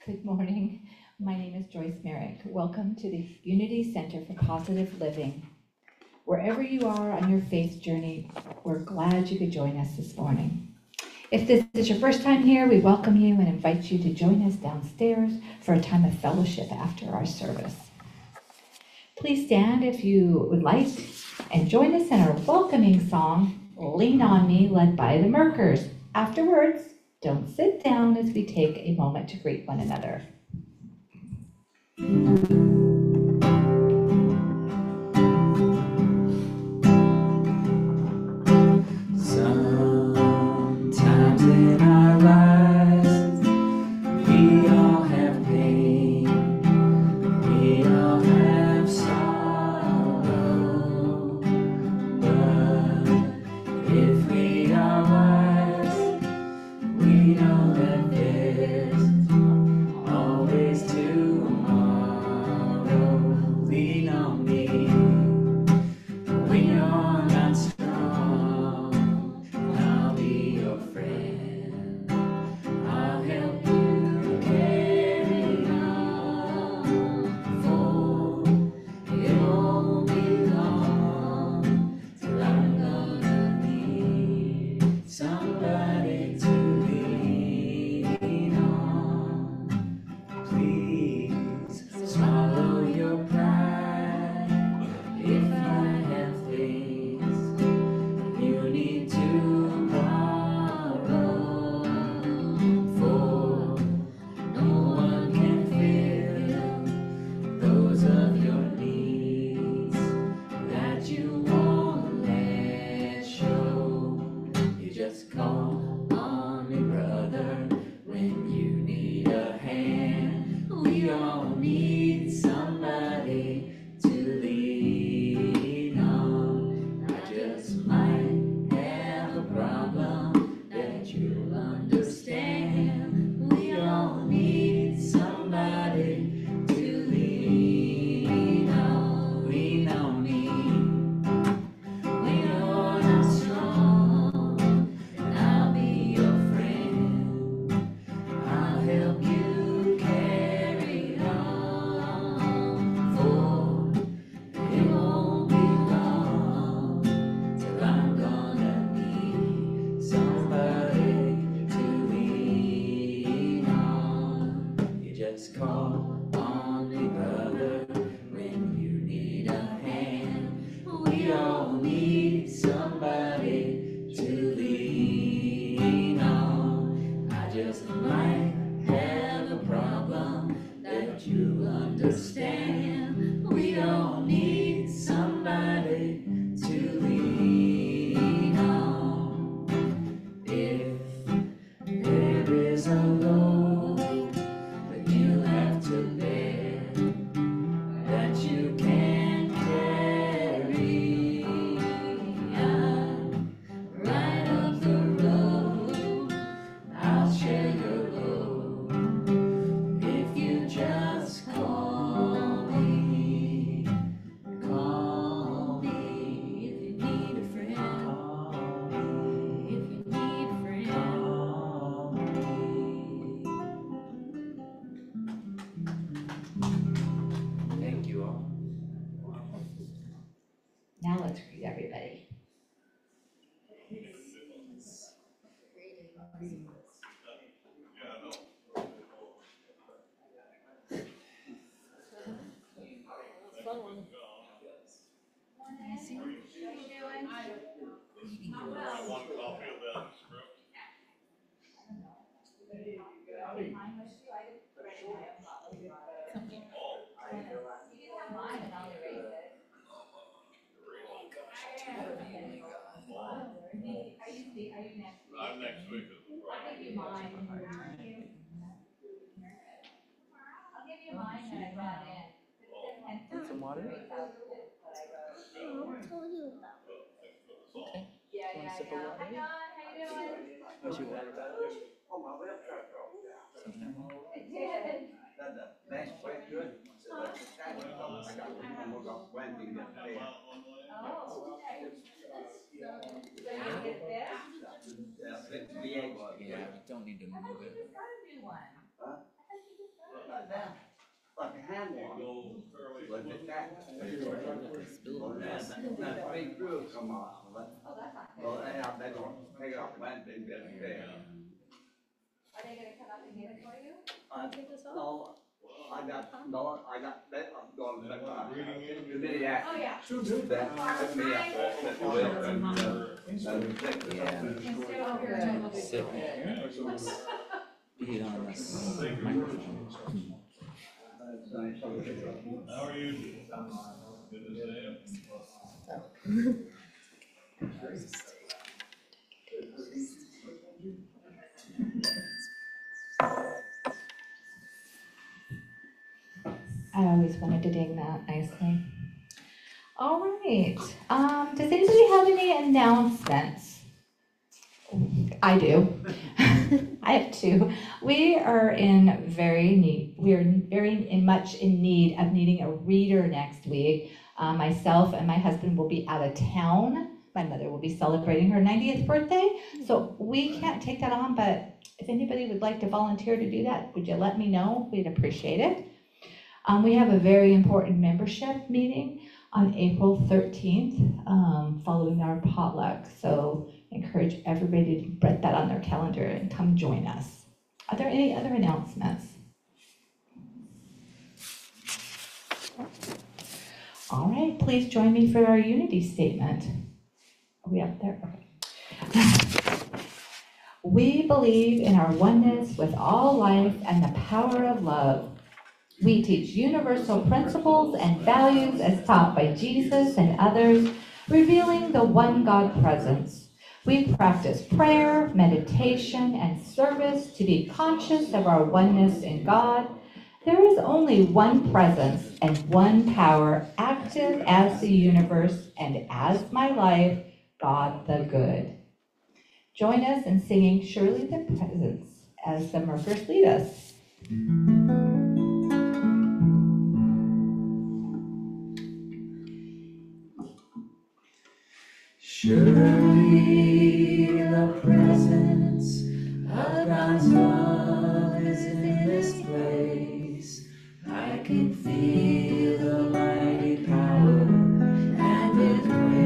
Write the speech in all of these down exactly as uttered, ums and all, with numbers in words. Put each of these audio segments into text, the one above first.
Good morning. My name is Joyce Merrick. Welcome to the Unity Center for Positive Living. Wherever you are on your faith journey, we're glad you could join us this morning. If this is your first time here, we welcome you and invite you to join us downstairs for a time of fellowship after our service. Please stand if you would like and join us in our welcoming song, Lean on Me, led by the Merkers. Afterwards, don't sit down as we take a moment to greet one another. Sometimes in our lives, we all have pain, we all have sorrow, but if we are wise, we know that there's always tomorrow. Lean on me when you're not strong. I'll be your friend. I'll help you carry on. For it won't be long till I'm gonna need somebody to lean on. Please swallow your pride if I have things you need to borrow. For no one can fill those of your needs that you won't let show. You just call on me, brother, when you need a hand. We all need somebody to lean on. I just might have a problem that you'll understand. We all need somebody to lean on. Lean on me when you're not strong, and I'll be your friend. I'll help you carry on. For it won't be long till I'm gonna need somebody to lean on. You just call on me, brother, when you need a hand. We all need somebody to lean on. I just might have a problem that you understand. We all need somebody to lean on. If there is a load that you have to bear that you can't carry, I'm right up the road. I'll share your load if you just call me. Call me if you need a friend. Call me if you need a friend. Call me. Thank you all. Now let's greet everybody. I'm next week as well. I'll give you mine. I'll give you mine that I brought in. Need some water? I'll tell you about it. Okay. Yeah, Want a yeah, sip of yeah. water? Hi, Don. How you doing? Was your water bottle? I did. Oh, okay. So, so you get this? Yeah, you don't need to I thought move you it. just got a new one. I thought you just got Well, that, that big crew come off, but, well, they have, they don't take it off Wednesday, but they, Are they gonna come up and get it for you? uh, no, I got, no, I got, they, I'm going, to uh, committee Oh, action. yeah. That, that me up, that will, and, uh, and take this up. Sit. Be on this microphone. That's nice. How are you? Good to see you. I always wanted to ding that nicely. All right, um, does anybody have any announcements? I do. I have two. We are in very need, we are very in much in need of needing a reader next week. Uh, myself and my husband will be out of town. My mother will be celebrating her ninetieth birthday, so we can't take that on, but if anybody would like to volunteer to do that, would you let me know? We'd appreciate it. Um, we have a very important membership meeting on April thirteenth, um, following our potluck. So encourage everybody to put that on their calendar and come join us. Are there any other announcements? All right, please join me for our unity statement. Are we up there? Okay. We believe in our oneness with all life and the power of love. We teach universal principles and values as taught by Jesus and others, revealing the one God presence. We practice prayer, meditation, and service to be conscious of our oneness in God. There is only one presence and one power, active as the universe and as my life, God the Good. Join us in singing Surely the Presence as the Merkers lead us. Surely the presence of God's love is in this place. I can feel the mighty power and the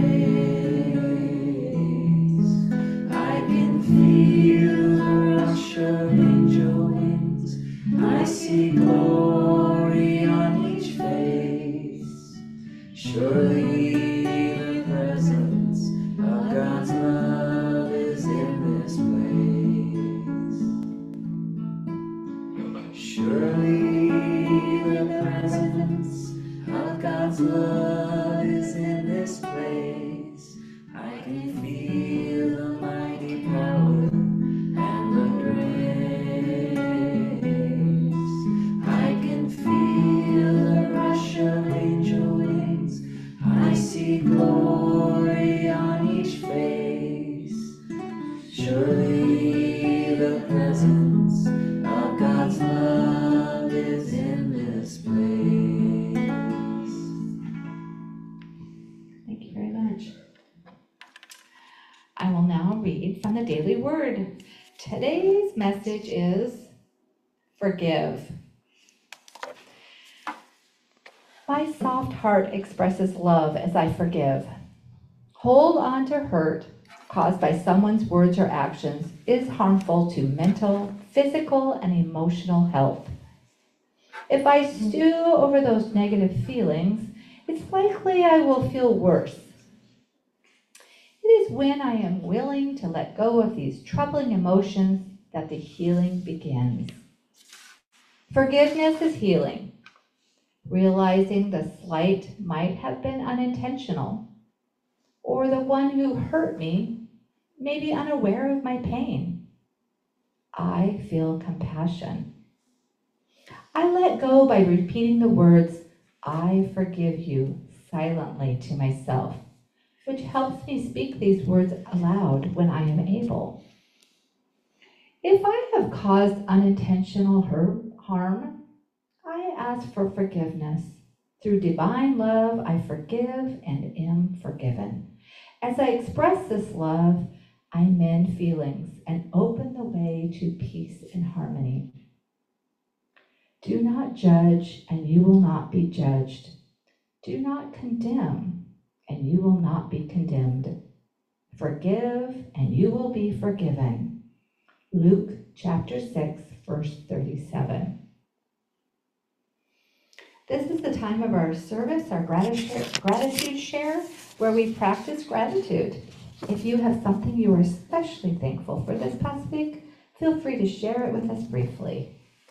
grace. I can feel the rush of angel wings. I see glory on each face. Surely the presence of God's love is in this place. Surely the presence of God's love is in this place. I can feel the mighty power and the grace. I can feel the rush of angel wings. I see glory on each face. Surely the presence of God's love is in this place. Thank you very much. I will now read from the Daily Word. Today's message is forgive. My soft heart expresses love as I forgive. Hold on to hurt caused by someone's words or actions is harmful to mental, physical, and emotional health. If I stew over those negative feelings, it's likely I will feel worse. It is when I am willing to let go of these troubling emotions that the healing begins. Forgiveness is healing. Realizing the slight might have been unintentional, or the one who hurt me may be unaware of my pain. I feel compassion. I let go by repeating the words, I forgive you, silently to myself, which helps me speak these words aloud when I am able. If I have caused unintentional hurt, harm, I ask for forgiveness. Through divine love, I forgive and am forgiven. As I express this love, I mend feelings and open the way to peace and harmony. Do not judge, and you will not be judged. Do not condemn, and you will not be condemned. Forgive, and you will be forgiven. Luke chapter six, verse thirty-seven. This is the time of our service, our gratitude, gratitude share, where we practice gratitude. If you have something you are especially thankful for this past week, feel free to share it with us briefly.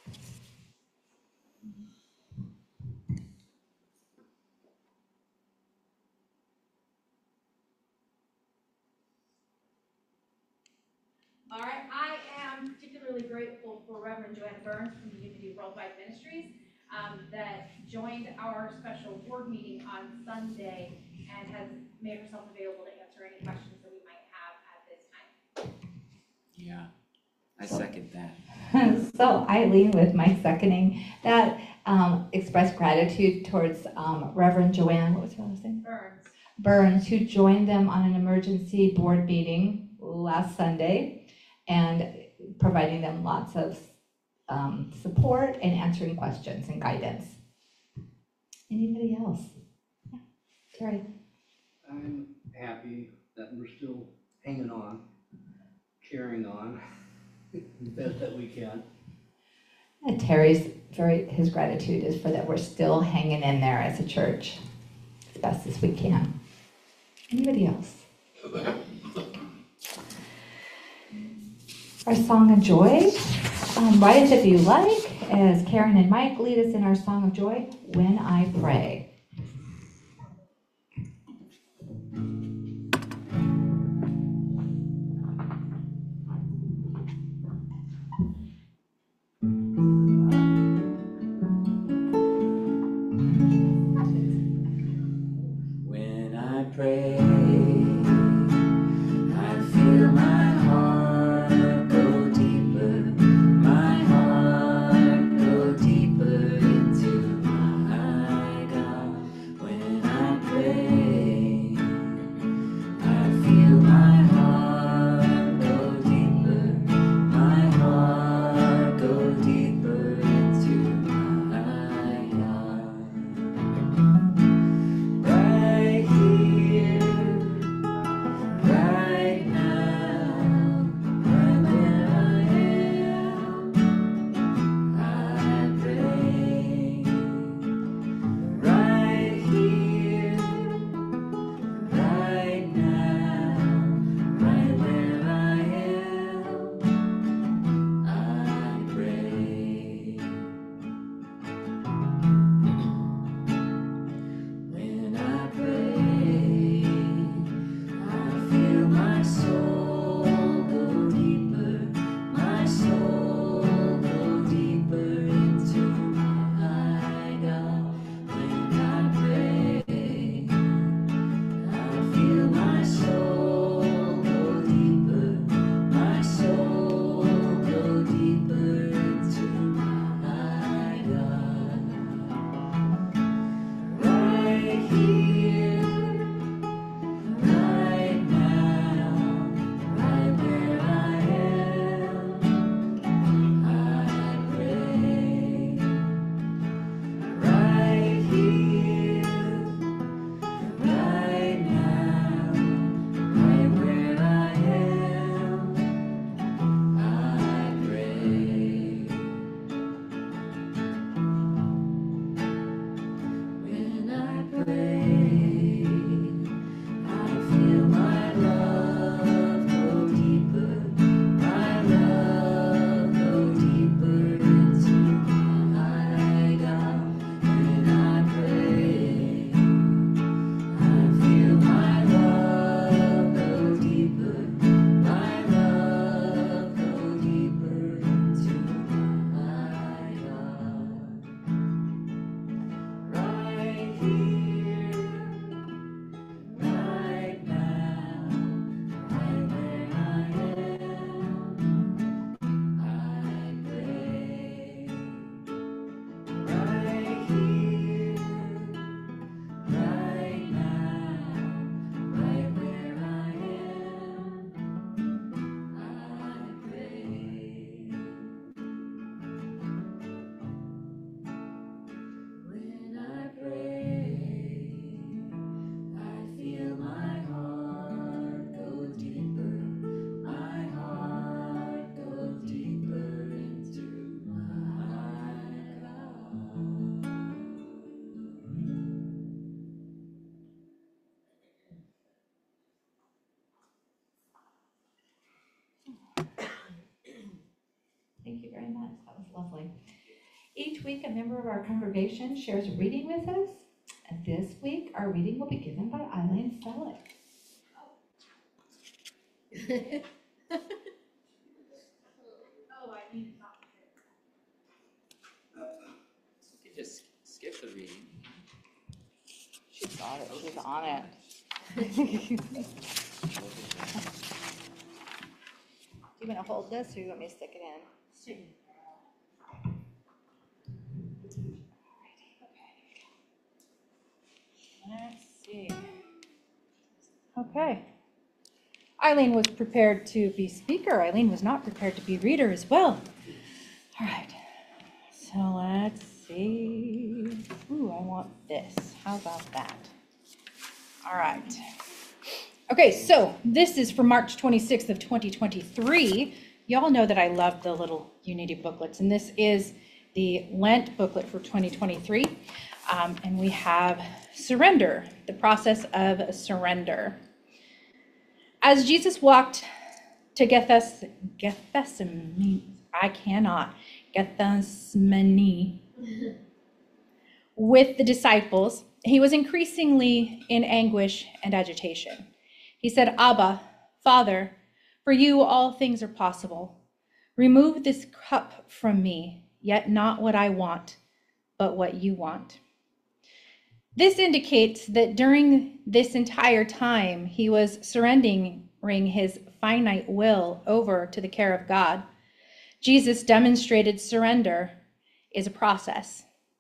All right, I am particularly grateful for Reverend Joanne Burns from the Unity Worldwide Ministries um, that joined our special board meeting on Sunday and has made herself available to answer any questions that we might have at this time. Yeah, I second that. So Eileen, with my seconding that, um, expressed gratitude towards um, Reverend Joanne, what was her last name? Burns. Burns, who joined them on an emergency board meeting last Sunday and providing them lots of um, support and answering questions and guidance. Anybody else? Yeah. Terry. I'm happy that we're still hanging on, carrying on the best that we can. And Terry's very, his gratitude is for that we're still hanging in there as a church as best as we can. Anybody else? Our song of joy. Um, write it if you like, as Karen and Mike lead us in our song of joy, When I Pray. When I pray, I feel my heart go deeper, my heart go deeper into my God. Thank you very much. That was lovely. Each week, a member of our congregation shares a reading with us. And this week, our reading will be given by Eileen Selleck. Oh, I need to talk. You can just skip the reading. She got it. She's on it. Look at Do you want to hold this or you want me to stick it in? Let's see. Okay. Eileen was prepared to be speaker. Eileen was not prepared to be reader as well. All right. So let's see. Ooh, I want this. How about that? All right. Okay, so this is for March twenty-sixth of twenty twenty-three. Y'all know that I love the little Unity booklets, and this is the Lent booklet for twenty twenty-three. Um, and we have surrender, the process of surrender. As Jesus walked to Gethes, Gethsemane, I cannot, Gethsemane, with the disciples, he was increasingly in anguish and agitation. He said, Abba, Father, for you all things are possible. Remove this cup from me, yet not what I want, but what you want. This indicates that during this entire time, he was surrendering his finite will over to the care of God. Jesus demonstrated surrender is a process.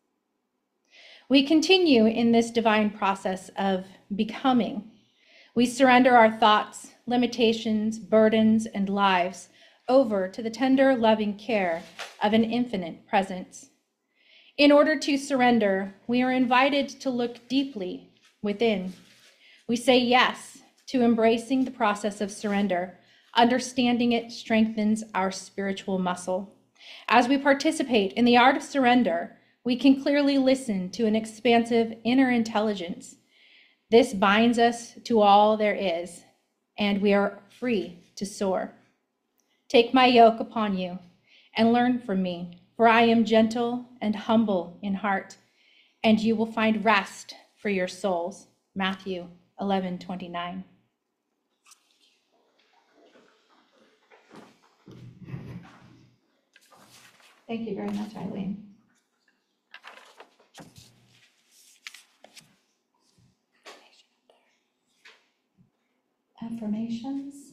We continue in this divine process of becoming. We surrender our thoughts, limitations, burdens, and lives over to the tender, loving care of an infinite presence. In order to surrender, we are invited to look deeply within. We say yes to embracing the process of surrender. Understanding it strengthens our spiritual muscle. As we participate in the art of surrender, we can clearly listen to an expansive inner intelligence. This binds us to all there is, and we are free to soar. Take my yoke upon you and learn from me, for I am gentle and humble in heart, and you will find rest for your souls. Matthew eleven twenty-nine. Thank you very much, Eileen. Affirmations.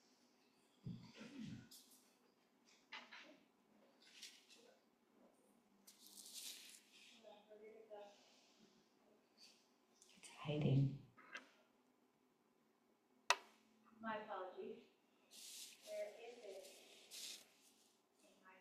It's hiding. My apologies. Where is it? In my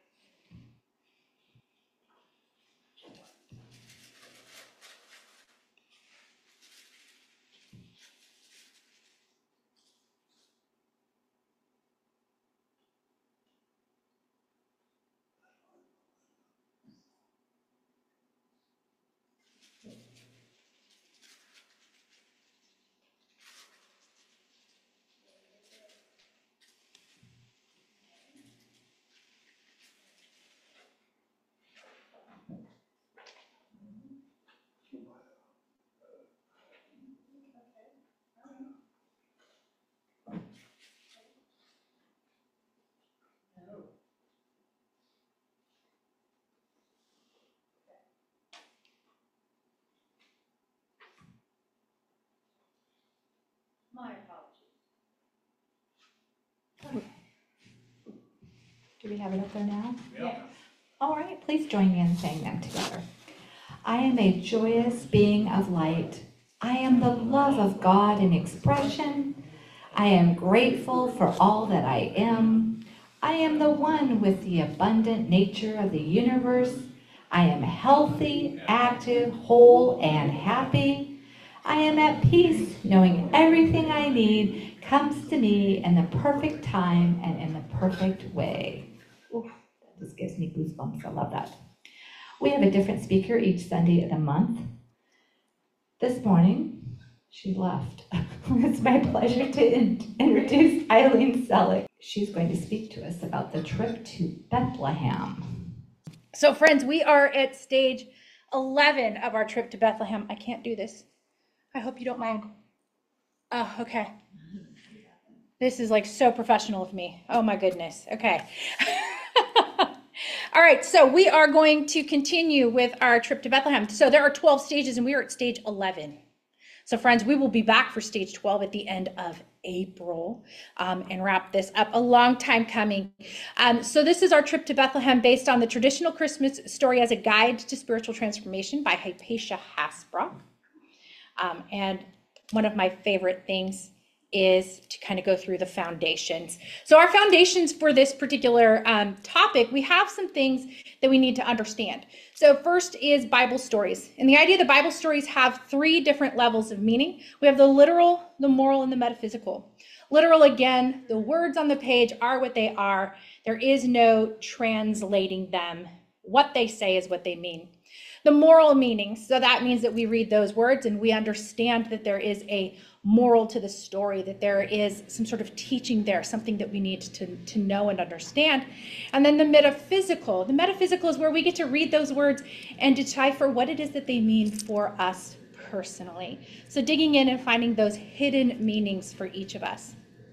My apologies. Do we have it up there now? Yeah. All right, please join me in saying them together. I am a joyous being of light. I am the love of God in expression. I am grateful for all that I am. I am the one with the abundant nature of the universe. I am healthy, active, whole, and happy. I am at peace, knowing everything I need comes to me in the perfect time and in the perfect way. Oof, that just gives me goosebumps. I love that. We have a different speaker each Sunday of the month. This morning, she left. It's my pleasure to in- introduce Eileen Selleck. She's going to speak to us about the trip to Bethlehem. So friends, we are at stage eleven of our trip to Bethlehem. I can't do this. I hope you don't mind. Oh, okay. This is like so professional of me. Oh my goodness. Okay. All right, so we are going to continue with our trip to Bethlehem. So there are twelve stages and we are at stage eleven. So friends, we will be back for stage twelve at the end of April um, and wrap this up. A long time coming. Um, so this is our trip to Bethlehem based on the traditional Christmas story as a guide to spiritual transformation by Hypatia Hasbrock. Um, and one of my favorite things is to kind of go through the foundations. So our foundations for this particular um, topic, we have some things that we need to understand. So first is Bible stories. And the idea that Bible stories have three different levels of meaning. We have the literal, the moral, and the metaphysical. Literal, again, the words on the page are what they are. There is no translating them. What they say is what they mean. The moral meaning, so that means that we read those words and we understand that there is a moral to the story, that there is some sort of teaching there, something that we need to, to know and understand. And then the metaphysical. The metaphysical is where we get to read those words and decipher what it is that they mean for us personally. So digging in and finding those hidden meanings for each of us.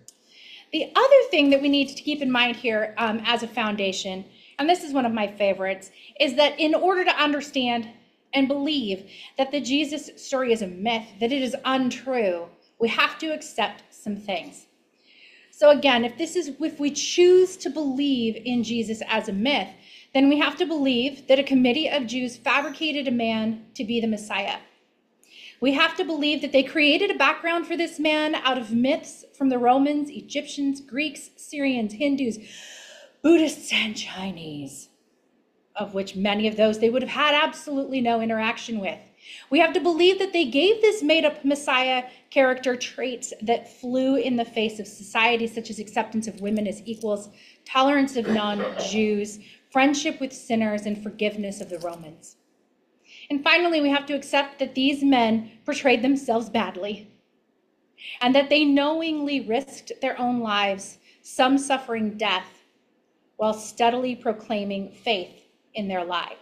The other thing that we need to keep in mind here um, as a foundation, and this is one of my favorites, is that in order to understand and believe that the Jesus story is a myth, that it is untrue, we have to accept some things. So again, if this is, if we choose to believe in Jesus as a myth, then we have to believe that a committee of Jews fabricated a man to be the Messiah. We have to believe that they created a background for this man out of myths from the Romans, Egyptians, Greeks, Syrians, Hindus, Buddhists, and Chinese, of which many of those they would have had absolutely no interaction with. We have to believe that they gave this made-up Messiah character traits that flew in the face of society, such as acceptance of women as equals, tolerance of non-Jews, friendship with sinners, and forgiveness of the Romans. And finally, we have to accept that these men portrayed themselves badly, and that they knowingly risked their own lives, some suffering death, while steadily proclaiming faith in their lie.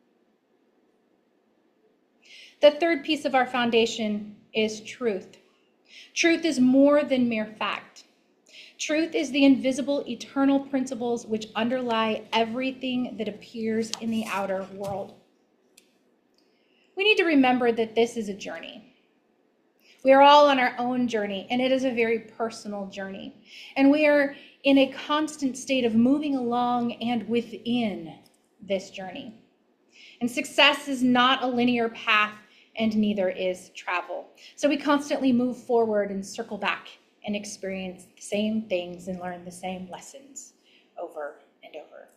The third piece of our foundation is truth. Truth is more than mere fact. Truth is the invisible, eternal principles which underlie everything that appears in the outer world. We need to remember that this is a journey. We are all on our own journey, and it is a very personal journey. And we are in a constant state of moving along and within this journey. And success is not a linear path, and neither is travel. So we constantly move forward and circle back and experience the same things and learn the same lessons over and over.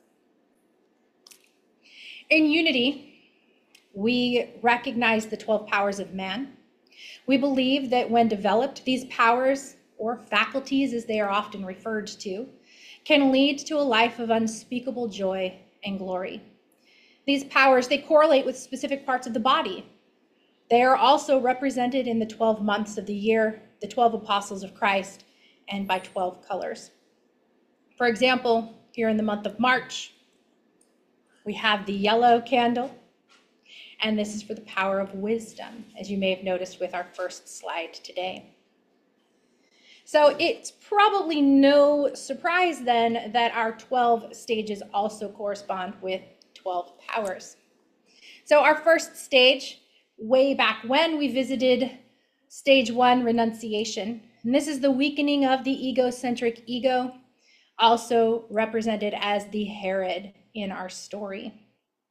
In Unity, we recognize the twelve powers of man. We believe that when developed, these powers, or faculties as they are often referred to, can lead to a life of unspeakable joy and glory. These powers, they correlate with specific parts of the body. They are also represented in the twelve months of the year, the twelve apostles of Christ, and by twelve colors. For example, here in the month of March, we have the yellow candle, and this is for the power of wisdom, as you may have noticed with our first slide today. So it's probably no surprise then that our twelve stages also correspond with twelve powers. So our first stage, way back when, we visited stage one, renunciation. And this is the weakening of the egocentric ego, also represented as the Herod in our story.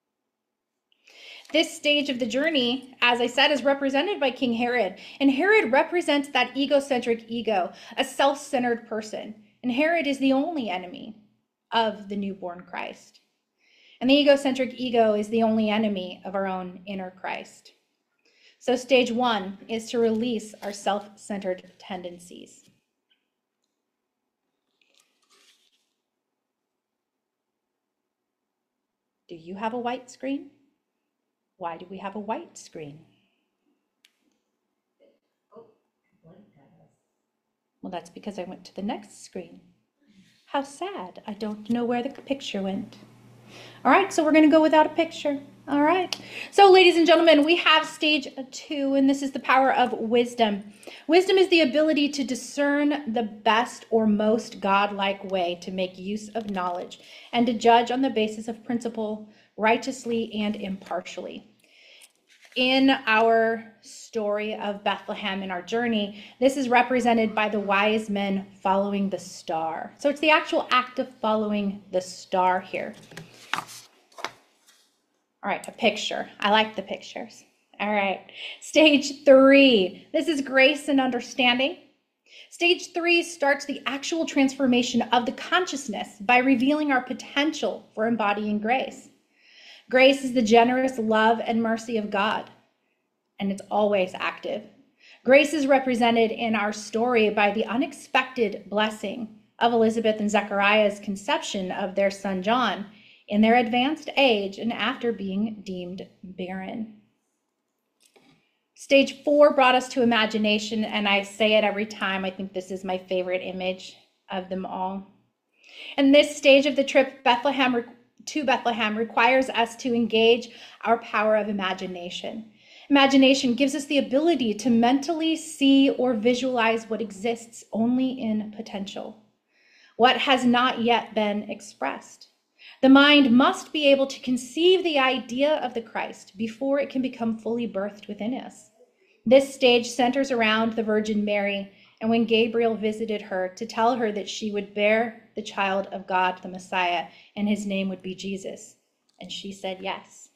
This stage of the journey, as I said, is represented by King Herod. And Herod represents that egocentric ego, a self-centered person. And Herod is the only enemy of the newborn Christ. And the egocentric ego is the only enemy of our own inner Christ. So stage one is to release our self-centered tendencies. Do you have a white screen? Why do we have a white screen? Oh, blank at us. Well, that's because I went to the next screen. How sad. I don't know where the picture went. All right, so we're going to go without a picture. All right. So, ladies and gentlemen, we have stage two, and this is the power of wisdom. Wisdom is the ability to discern the best or most godlike way to make use of knowledge and to judge on the basis of principle righteously and impartially. In our story of Bethlehem, in our journey, this is represented by the wise men following the star. So it's the actual act of following the star here. All right, a picture. I like the pictures. All right, stage three. This is grace and understanding. Stage three starts the actual transformation of the consciousness by revealing our potential for embodying grace. Grace is the generous love and mercy of God, and it's always active. Grace is represented in our story by the unexpected blessing of Elizabeth and Zechariah's conception of their son John in their advanced age and after being deemed barren. Stage four brought us to imagination, and I say it every time. I think this is my favorite image of them all. And this stage of the trip, Bethlehem to Bethlehem, requires us to engage our power of imagination. Imagination gives us the ability to mentally see or visualize what exists only in potential, what has not yet been expressed. The mind must be able to conceive the idea of the Christ before it can become fully birthed within us. This stage centers around the Virgin Mary, and when Gabriel visited her to tell her that she would bear the child of God, the Messiah, and his name would be Jesus, and she said yes.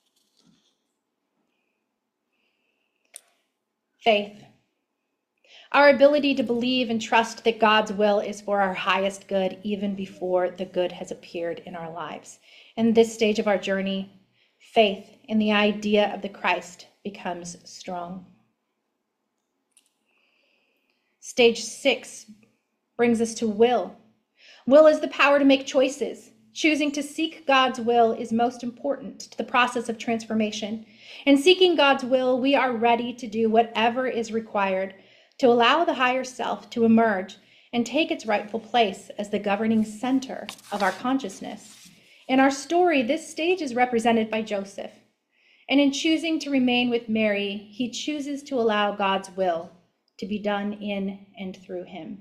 Faith. Our ability to believe and trust that God's will is for our highest good even before the good has appeared in our lives. In this stage of our journey, faith in the idea of the Christ becomes strong. Stage six brings us to will. Will is the power to make choices. Choosing to seek God's will is most important to the process of transformation. In seeking God's will, we are ready to do whatever is required to allow the higher self to emerge and take its rightful place as the governing center of our consciousness. In our story, this stage is represented by Joseph. And in choosing to remain with Mary, he chooses to allow God's will to be done in and through him.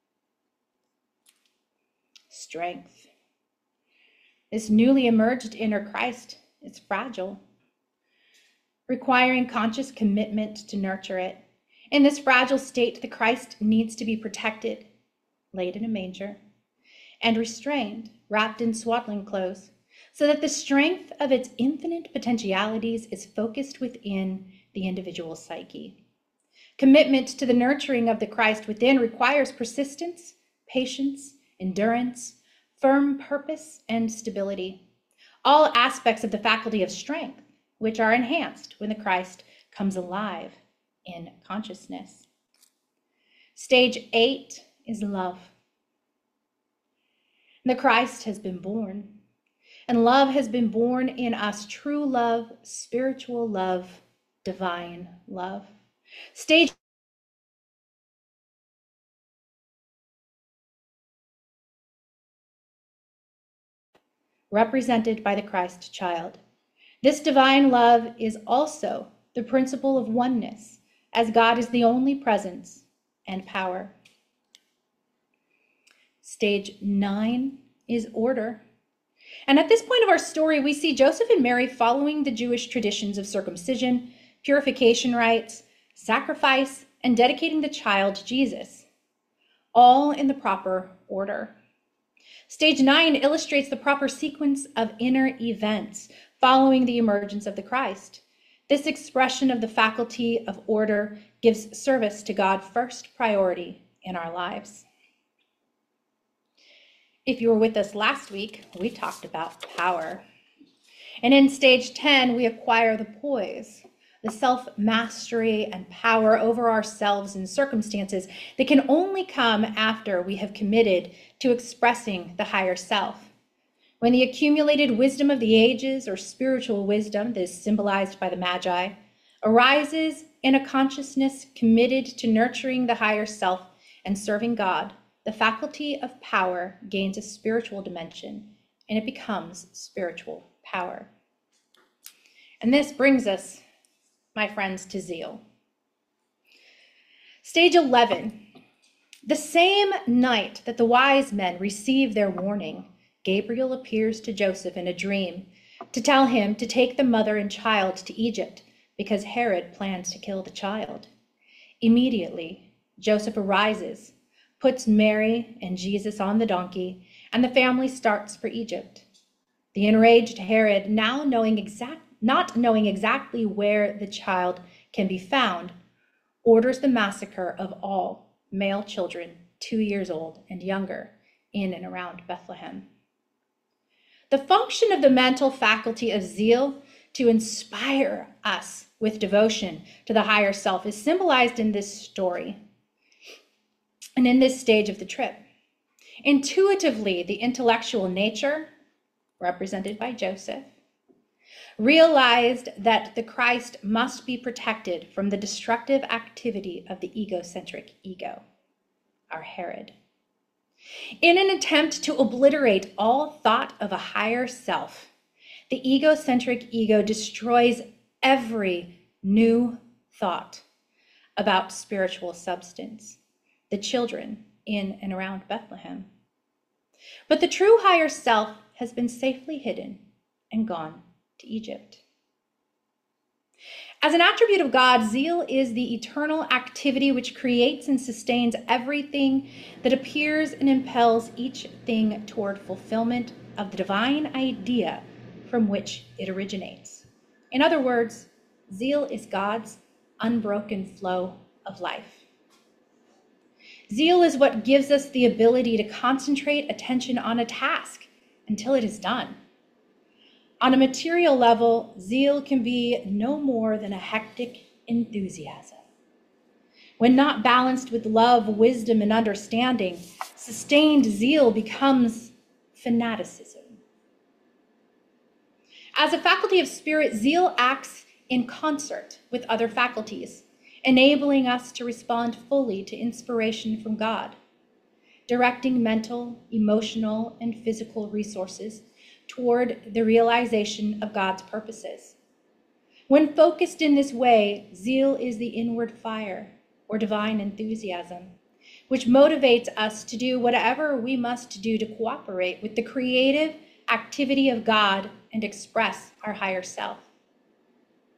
Strength. This newly emerged inner Christ is fragile, requiring conscious commitment to nurture it. In this fragile state, the Christ needs to be protected, laid in a manger, and restrained, wrapped in swaddling clothes, so that the strength of its infinite potentialities is focused within the individual psyche. Commitment to the nurturing of the Christ within requires persistence, patience, endurance, firm purpose, and stability, all aspects of the faculty of strength, which are enhanced when the Christ comes alive in consciousness. Stage eight is love. The Christ has been born, and love has been born in us, true love, spiritual love, divine love. Stage represented by the Christ child. This divine love is also the principle of oneness, as God is the only presence and power. Stage nine is order. And at this point of our story, we see Joseph and Mary following the Jewish traditions of circumcision, purification rites, sacrifice, and dedicating the child to Jesus, all in the proper order. Stage nine illustrates the proper sequence of inner events following the emergence of the Christ. This expression of the faculty of order gives service to God first priority in our lives. If you were with us last week, we talked about power. And in stage ten, we acquire the poise, the self-mastery and power over ourselves and circumstances that can only come after we have committed to expressing the higher self. When the accumulated wisdom of the ages, or spiritual wisdom that is symbolized by the Magi, arises in a consciousness committed to nurturing the higher self and serving God, the faculty of power gains a spiritual dimension, and it becomes spiritual power. And this brings us, my friends, to zeal. Stage eleven. The same night that the wise men receive their warning, Gabriel appears to Joseph in a dream to tell him to take the mother and child to Egypt because Herod plans to kill the child. Immediately, Joseph arises, puts Mary and Jesus on the donkey, and the family starts for Egypt. The enraged Herod, now knowing exact, not knowing exactly where the child can be found, orders the massacre of all male children two years old and younger in and around Bethlehem. The function of the mental faculty of zeal to inspire us with devotion to the higher self is symbolized in this story and in this stage of the trip. Intuitively, the intellectual nature, represented by Joseph, realized that the Christ must be protected from the destructive activity of the egocentric ego, our Herod. In an attempt to obliterate all thought of a higher self, the egocentric ego destroys every new thought about spiritual substance, the children in and around Bethlehem. But the true higher self has been safely hidden and gone to Egypt. As an attribute of God, zeal is the eternal activity which creates and sustains everything that appears and impels each thing toward fulfillment of the divine idea from which it originates. In other words, zeal is God's unbroken flow of life. Zeal is what gives us the ability to concentrate attention on a task until it is done. On a material level, zeal can be no more than a hectic enthusiasm. When not balanced with love, wisdom, and understanding, sustained zeal becomes fanaticism. As a faculty of spirit, zeal acts in concert with other faculties, enabling us to respond fully to inspiration from God, directing mental, emotional, and physical resources toward the realization of God's purposes. When focused in this way, zeal is the inward fire or divine enthusiasm, which motivates us to do whatever we must do to cooperate with the creative activity of God and express our higher self.